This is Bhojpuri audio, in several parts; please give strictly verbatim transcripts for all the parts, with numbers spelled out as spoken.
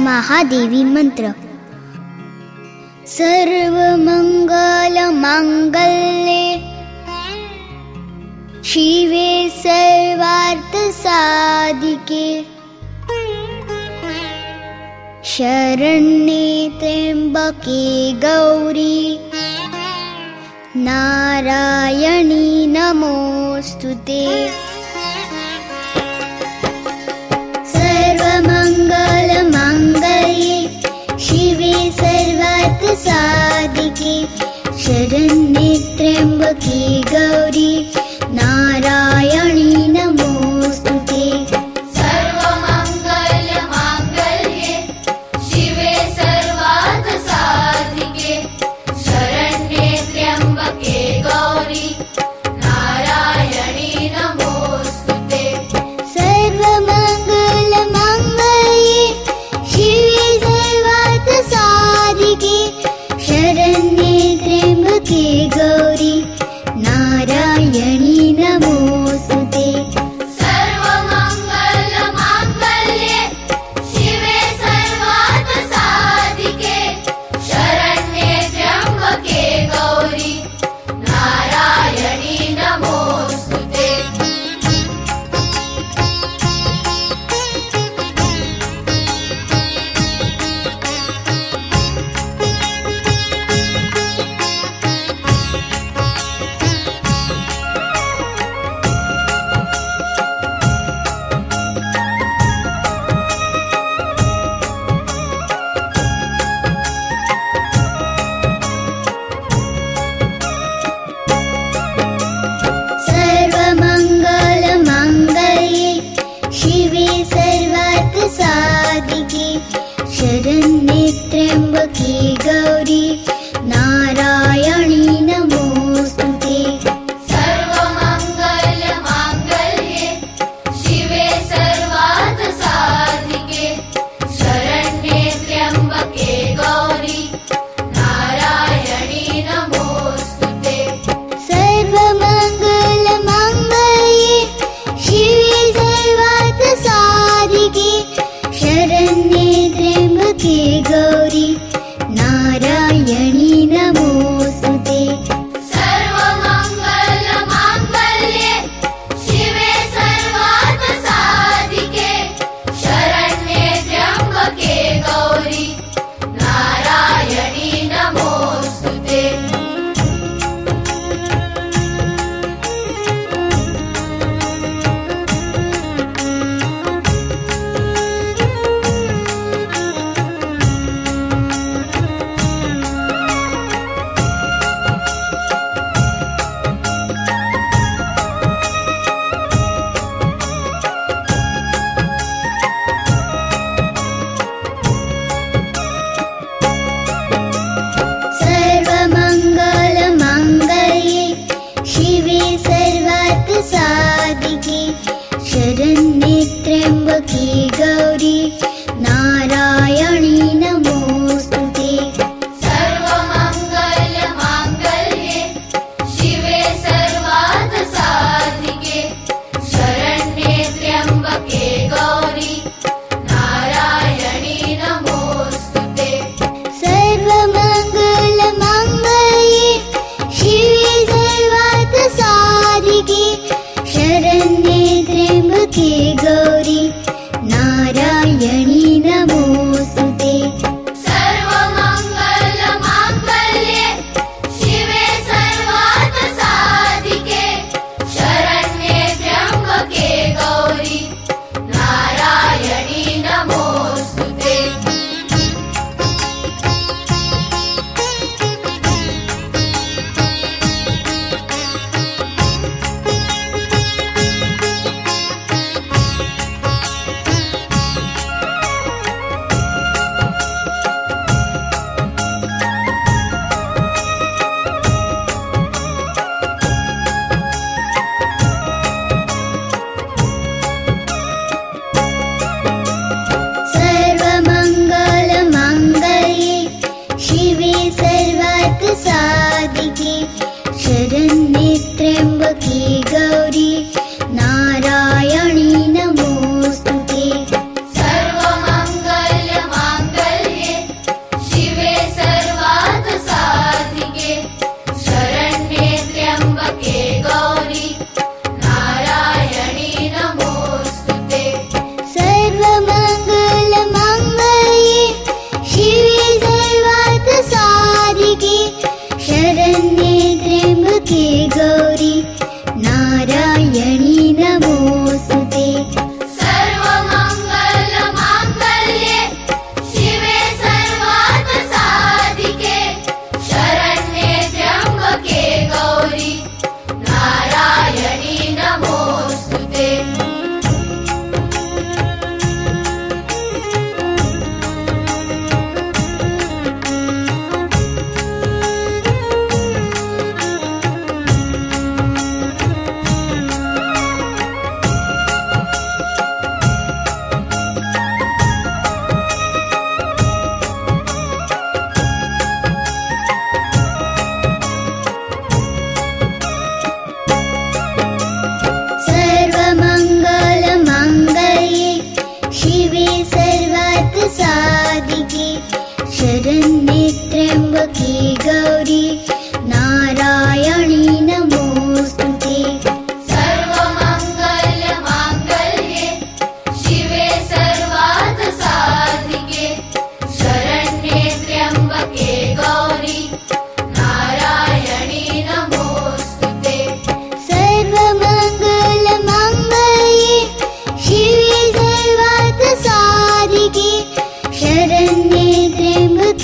महादेवी मंत्र। सर्वमंगल मांगल्ये शिवे सर्वार्थ साधिके शरण्ये त्र्यंबके गौरी नारायणी नमोस्तुते। सर्वमंगल मांगल्ये शिवे सर्वार्थ साधिके शरण्ये त्र्यंबके गौरी नारायणी नमोस्तुते। सर्वमंगल मांगल्ये शिवे सर्वार्थ साधिके शरण्ये त्र्यंबके गौरी नारायणी नमोस्तुते। सर्वमंगल मांगल्ये शिवे सर्वार्थ साधिके शरण्ये त्र्यंबके गौरी नारायणी नमोस्तुते। सर्वमंगल मांगल्ये शिवे सर्वार्थ साधिके शरण्ये त्र्यंबके गौरी नारायणी नमोस्तुते। सर्वमंगल मांगल्ये शिवे सर्वार्थ साधिके शरण्ये त्र्यंबके गौरी नारायणी नमोस्तुते। सर्वमंगल मांगल्ये शिवे सर्वार्थ साधिके शरण्ये त्र्यंबके गौरी नारायणी नमोस्तुते। सर्वमंगल मांगल्ये शिवे सर्वार्थ साधिके शरण्ये त्र्यंबके गौरी नारायणी नमोस्तुते। सर्वमंगल मांगल्ये शिवे सर्वार्थ साधिके शरण्ये त्र्यंबके गौरी नारायणी नमोस्तुते। सर्वमंगल मांगल्ये शिवे सर्वार्थ साधिके शरण्ये त्र्यंबके गौरी नारायणी नमोस्तुते। सर्वमंगल मांगल्ये शिवे सर्वार्थ साधिके शरण्ये त्र्यंबके गौरी नारायणी नमोस्तुते। सर्वमंगल मांगल्ये शिवे सर्वार्थ साधिके शरण्ये त्र्यंबके गौरी नारायणी नमोस्तुते। सर्वमंगल मांगल्ये शिवे सर्वार्थ साधिके शरण्ये त्र्यंबके गौरी नारायणी नमोस्तुते। सर्वमंगल मांगल्ये शिवे सर्वार्थ साधिके शरण्ये त्र्यंबके गौरी नारायणी नमोस्तुते। सर्वमंगल मांगल्ये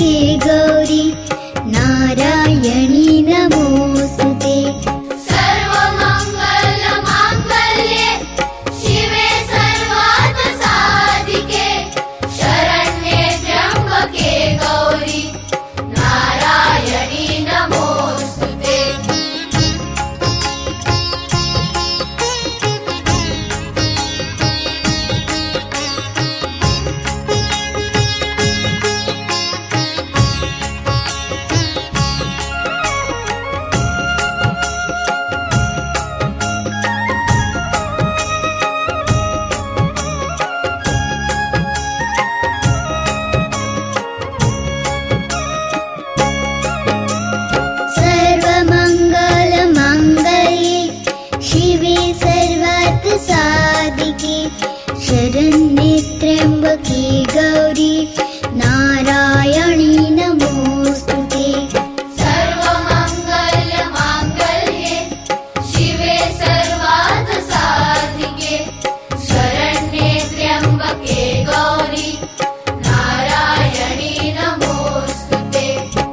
त्र्यम्बके गौरी नारायणी नमोऽस्तुते। सर्वमङ्गलमाङ्गल्ये शिवे सर्वार्थसाधिके शरण्ये त्र्यम्बके गौरी नारायणी नमोऽस्तुते। सर्वमङ्गलमाङ्गल्ये शिवे सर्वार्थसाधिके शरण्ये त्र्यम्बके गौरी नारायणी नमोऽस्तुते। सर्वमङ्गलमाङ्गल्ये शिवे सर्वार्थसाधिके शरण्ये त्र्यम्बके गौरी नारायणी नमोऽस्तुते।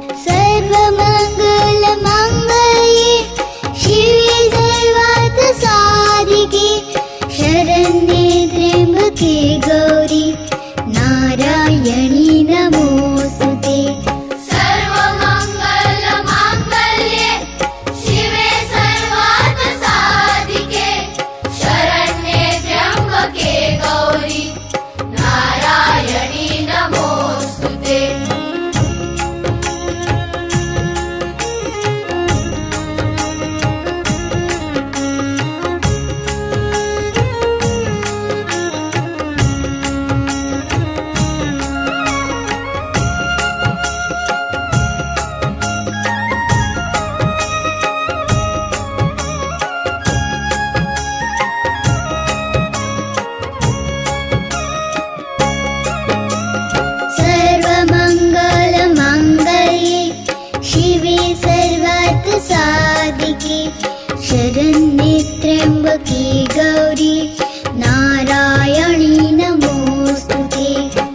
सर्वमङ्गलमाङ्गल्ये शिवे सर्वार्थसाधिके शरण्ये त्र्यम्बके गौरी नारायणी नमोऽस्तुते। सर्वमङ्गलमाङ्गल्ये शिवे सर्वार्थसाधिके शरण्ये त्र्यम्बके गौरी नारायणी नमोऽस्तुते। सर्वमङ्गलमाङ्गल्ये शिवे सर्वार्थसाधिके शरण्ये त्र्यम्बके गौरी नारायणी नमोऽस्तुते।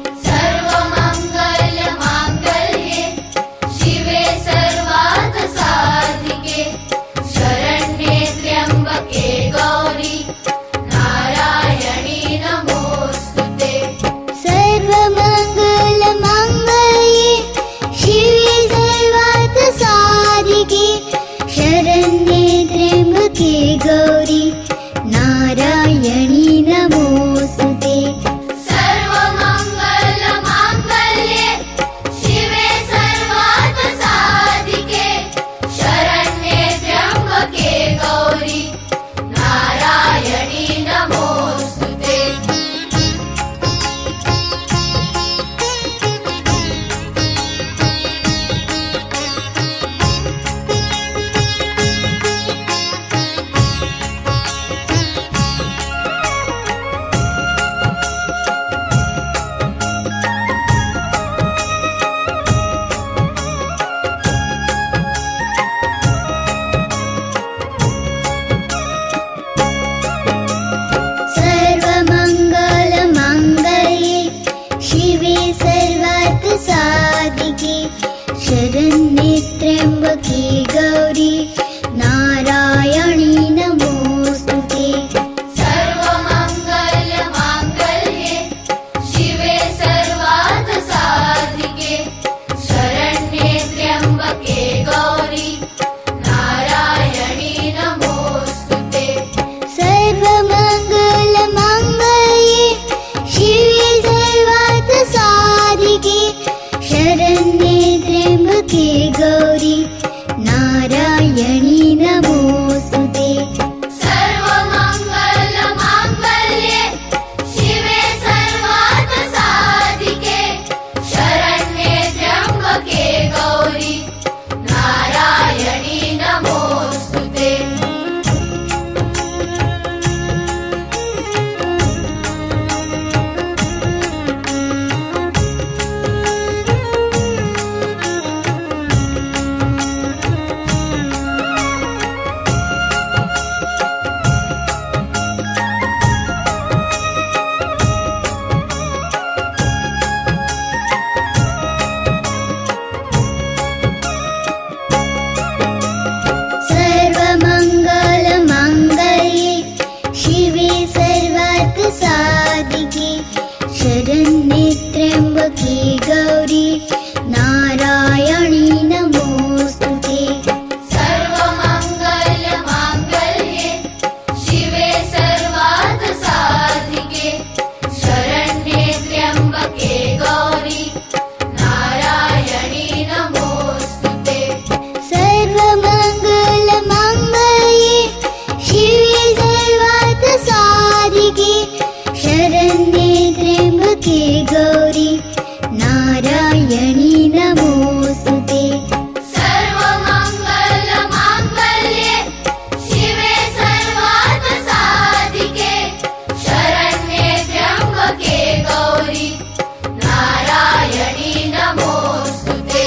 सर्वमङ्गलमाङ्गल्ये शिवे सर्वार्थसाधिके शरण्ये त्र्यम्बके गौरी नारायणी नमोऽस्तुते। सर्वमङ्गलमाङ्गल्ये शिवे सर्वार्थसाधिके शरण्ये त्र्यम्बके गौरी नारायणी नमोऽस्तुते। सर्वमङ्गलमाङ्गल्ये शिवे सर्वार्थसाधिके शरण्ये त्र्यम्बके गौरी नारायणी नमोऽस्तुते। सर्वमङ्गलमाङ्गल्ये शिवे सर्वार्थसाधिके शरण्ये त्र्यम्बके गौरी नारायणी नमोऽस्तुते। सर्वमङ्गलमाङ्गल्ये शिवे सर्वार्थसाधिके शरण्ये त्र्यम्बके गौरी नारायणी नमोऽस्तुते। सर्वमङ्गलमाङ्गल्ये शिवे सर्वार्थसाधिके शरण्ये त्र्यम्बके गौरी नारायणी नमोऽस्तुते। सर्वमङ्गलमाङ्गल्ये शिवे सर्वार्थसाधिके शरण्ये त्र्यम्बके गौरी नारायणी नमोऽस्तुते। त्र्यम्बके गौरी नारायणी नमोस्तुते। सर्वमङ्गलमाङ्गल्ये शिवे सर्वार्थ साधिके शरण्ये त्र्यम्बके गौरी नारायणी नमोस्तुते। सर्वमङ्गलमाङ्गल्ये शिवे सर्वार्थ साधिके शरण्ये त्र्यम्बके गौरी नारायणी नमोस्तुते।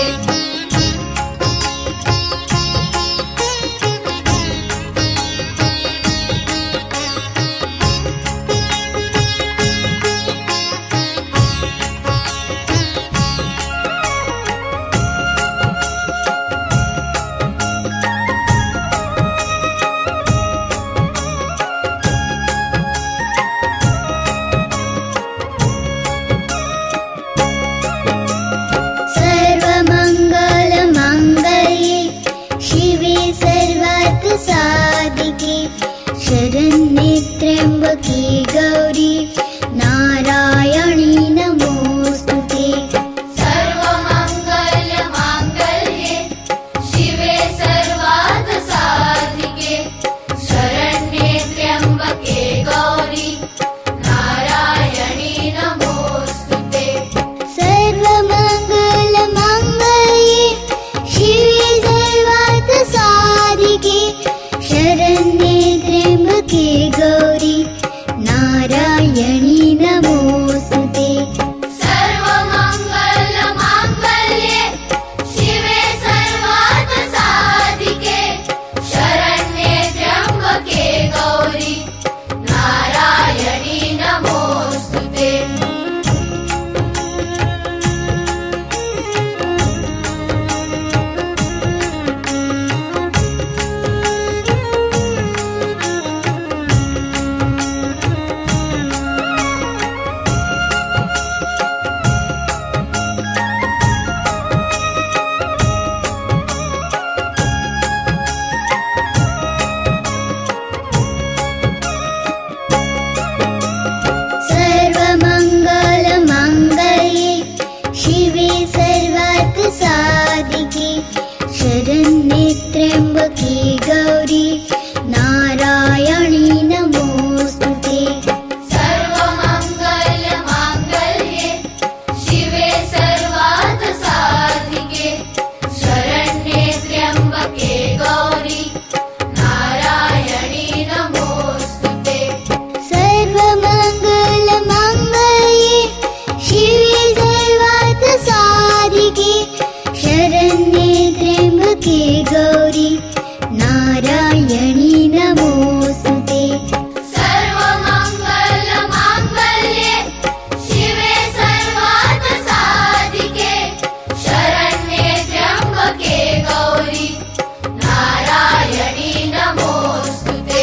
सर्वमङ्गलमाङ्गल्ये शिवे सर्वार्थ साधिके शरण्ये त्र्यम्बके गौरी नारायणी नमोस्तुते। सर्वमङ्गलमाङ्गल्ये शिवे सर्वार्थ साधिके शरण्ये त्र्यम्बके गौरी नारायणी नमोस्तुते। सर्वमङ्गलमाङ्गल्ये शिवे सर्वार्थ साधिके शरण्ये त्र्यम्बके गौरी नारायणी नमोस्तुते। सर्वमङ्गलमाङ्गल्ये शिवे सर्वार्थ साधिके शरण्ये त्र्यम्बके गौरी नारायणी नमोस्तुते। सर्वमङ्गलमाङ्गल्ये शिवे सर्वार्थ साधिके शरण्ये त्र्यम्बके गौरी नारायणी नमोस्तुते। सर्वमङ्गलमाङ्गल्ये शिवे सर्वार्थ साधिके शरण्ये त्र्यम्बके गौरी नारायणी नमोस्तुते। सर्वमङ्गलमाङ्गल्ये शिवे सर्वार्थ साधिके शरण्ये त्र्यम्बके गौरी नारायणी नमोस्तुते। सर्वमङ्गलमाङ्गल्ये शिवे सर्वार्थ साधिके शरण्ये त्र्यम्बके गौरी नारायणी नमोस्तुते।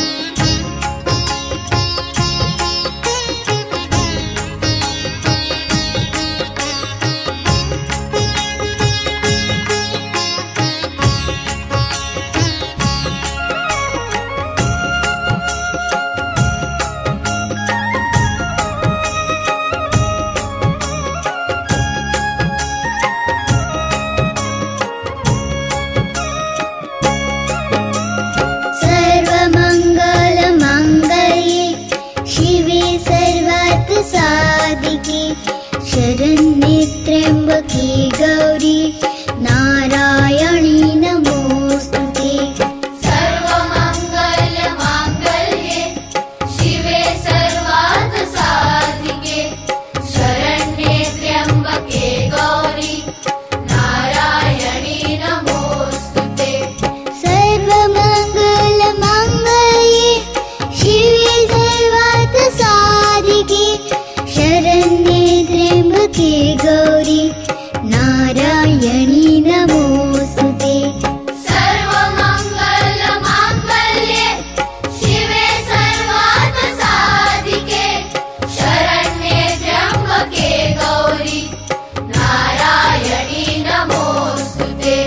सर्वमङ्गलमाङ्गल्ये शिवे सर्वार्थ साधिके शरण्ये त्र्यम्बके गौरी नारायणी नमोस्तुते। सर्वमङ्गलमाङ्गल्ये शिवे सर्वार्थ साधिके शरण्ये त्र्यम्बके गौरी नारायणी नमोस्तुते। सर्वमङ्गलमाङ्गल्ये शिवे सर्वार्थ साधिके शरण्ये त्र्यम्बके गौरी नारायणी नमोस्तुते। सर्वमङ्गलमाङ्गल्ये शिवे सर्वार्थ साधिके शरण्ये त्र्यम्बके गौरी नारायणी नमोस्तुते।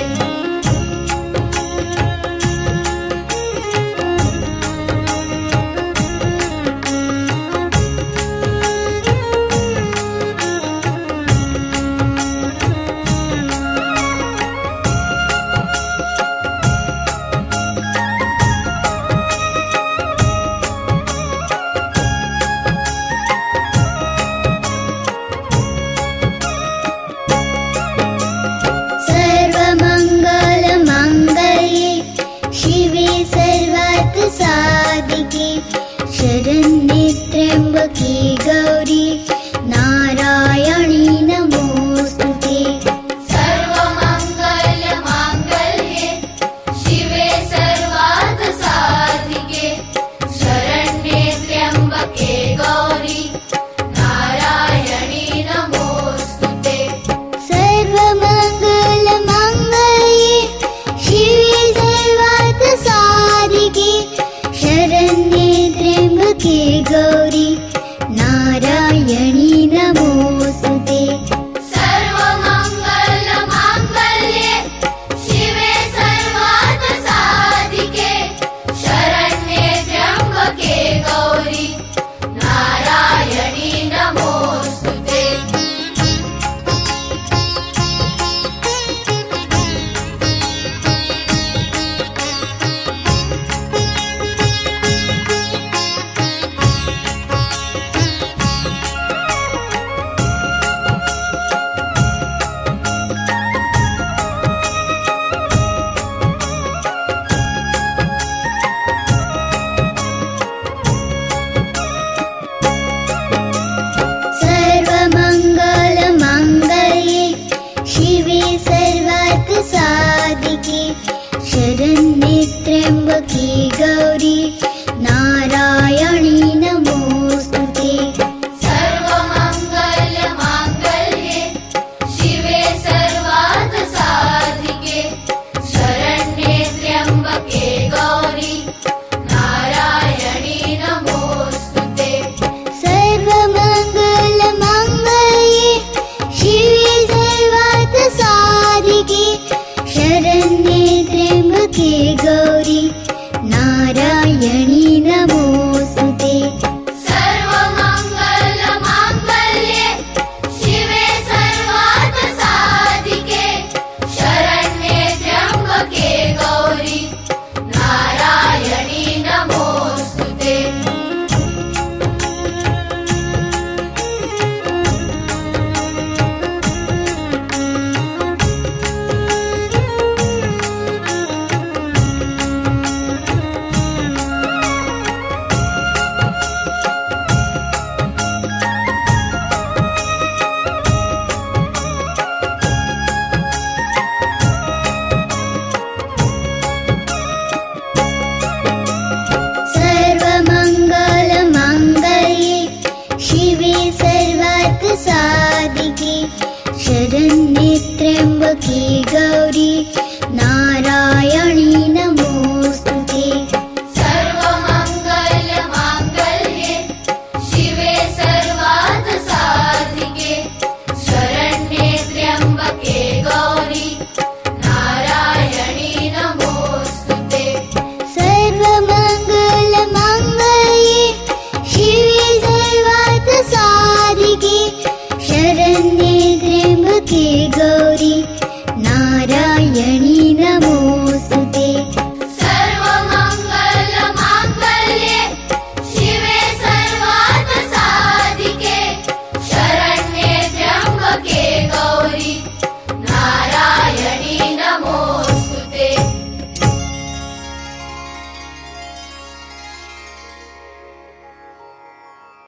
शरण्ये त्र्यम्बके गौरी